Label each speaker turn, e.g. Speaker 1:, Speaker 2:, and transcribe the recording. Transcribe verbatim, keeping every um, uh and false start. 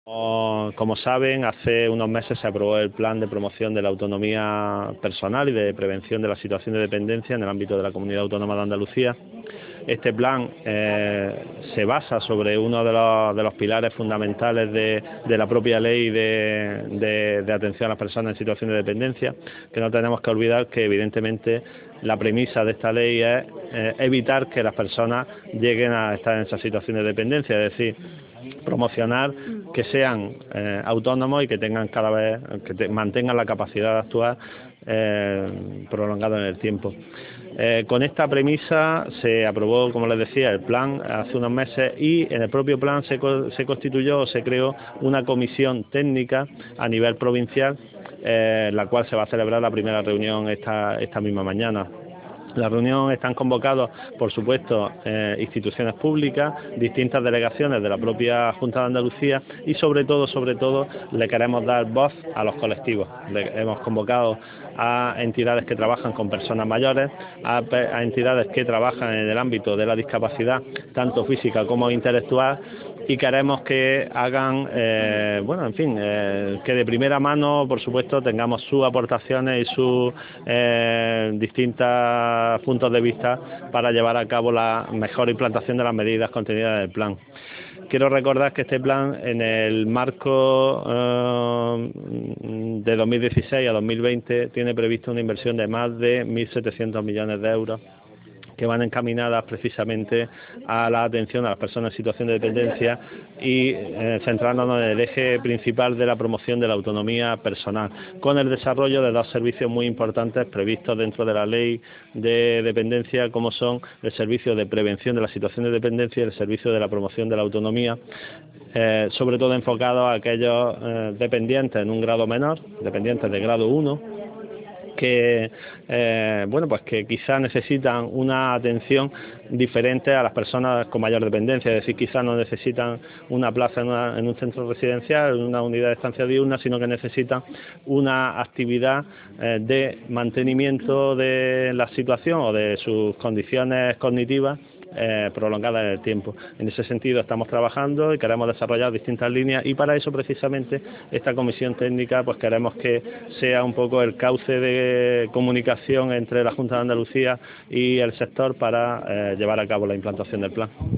Speaker 1: Como como saben, hace unos meses se aprobó el Plan de Promoción de la Autonomía Personal y de Prevención de la Situación de Dependencia en el ámbito de la Comunidad Autónoma de Andalucía. Este plan eh, se basa sobre uno de los, de los pilares fundamentales de, de la propia ley de, de, de atención a las personas en situación de dependencia, que no tenemos que olvidar que evidentemente la premisa de esta ley es eh, evitar que las personas lleguen a estar en esa situación de dependencia, es decir, promocionar que sean eh, autónomos y que tengan cada vez, que te, mantengan la capacidad de actuar eh, prolongado en el tiempo. Eh, con esta premisa se aprobó, como les decía, el plan hace unos meses y en el propio plan se, se constituyó o se creó una comisión técnica a nivel provincial, eh, la cual se va a celebrar la primera reunión esta, esta misma mañana. La reunión están convocados, por supuesto, eh, instituciones públicas, distintas delegaciones de la propia Junta de Andalucía y sobre todo, sobre todo, le queremos dar voz a los colectivos. Le hemos convocado a entidades que trabajan con personas mayores, a, a entidades que trabajan en el ámbito de la discapacidad, tanto física como intelectual, y queremos que hagan, eh, bueno, en fin, eh, que de primera mano, por supuesto, tengamos sus aportaciones y sus eh, distintos puntos de vista para llevar a cabo la mejor implantación de las medidas contenidas en el plan. Quiero recordar que este plan, en el marco eh, de dos mil dieciséis a dos mil veinte, tiene previsto una inversión de más de mil setecientos millones de euros, que van encaminadas precisamente a la atención a las personas en situación de dependencia y eh, centrándonos en el eje principal de la promoción de la autonomía personal, con el desarrollo de dos servicios muy importantes previstos dentro de la ley de dependencia, como son el servicio de prevención de la situación de dependencia y el servicio de la promoción de la autonomía, eh, sobre todo enfocados a aquellos eh, dependientes en un grado menor, dependientes de grado uno, que eh, bueno, pues que quizás necesitan una atención diferente a las personas con mayor dependencia, es decir, quizás no necesitan una plaza en, una, en un centro residencial, en una unidad de estancia diurna, sino que necesitan una actividad eh, de mantenimiento de la situación o de sus condiciones cognitivas Eh, prolongada en el tiempo. En ese sentido estamos trabajando y queremos desarrollar distintas líneas, y para eso precisamente esta comisión técnica pues queremos que sea un poco el cauce de comunicación entre la Junta de Andalucía y el sector para eh, llevar a cabo la implantación del plan.